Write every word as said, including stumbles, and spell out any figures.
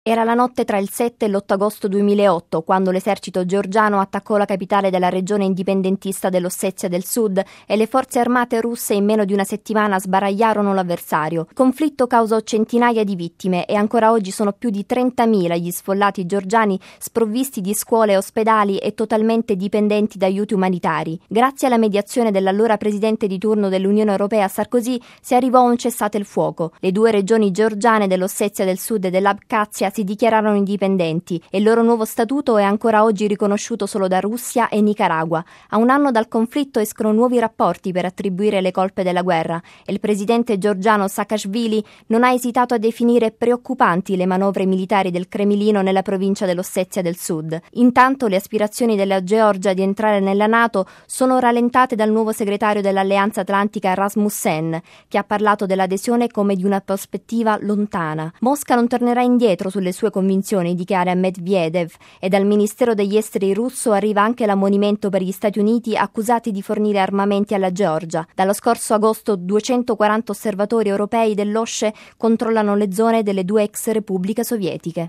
Era la notte tra il sette e l'otto agosto duemilaotto, quando l'esercito georgiano attaccò la capitale della regione indipendentista dell'Ossetia del Sud e le forze armate russe in meno di una settimana sbaragliarono l'avversario. Il conflitto causò centinaia di vittime e ancora oggi sono più di trentamila gli sfollati georgiani sprovvisti di scuole e ospedali e totalmente dipendenti da aiuti umanitari. Grazie alla mediazione dell'allora presidente di turno dell'Unione Europea Sarkozy si arrivò a un cessate il fuoco. Le due regioni georgiane dell'Ossetia del Sud e dell'Abkhazia si dichiararono indipendenti e il loro nuovo statuto è ancora oggi riconosciuto solo da Russia e Nicaragua. A un anno dal conflitto escono nuovi rapporti per attribuire le colpe della guerra e il presidente georgiano Saakashvili non ha esitato a definire preoccupanti le manovre militari del Cremlino nella provincia dell'Ossetia del Sud. Intanto le aspirazioni della Georgia di entrare nella NATO sono rallentate dal nuovo segretario dell'Alleanza Atlantica Rasmussen, che ha parlato dell'adesione come di una prospettiva lontana. Mosca non tornerà indietro su le sue convinzioni, dichiara Medvedev, e dal Ministero degli Esteri russo arriva anche l'ammonimento per gli Stati Uniti accusati di fornire armamenti alla Georgia. Dallo scorso agosto duecentoquaranta osservatori europei dell'O S C E controllano le zone delle due ex repubbliche sovietiche.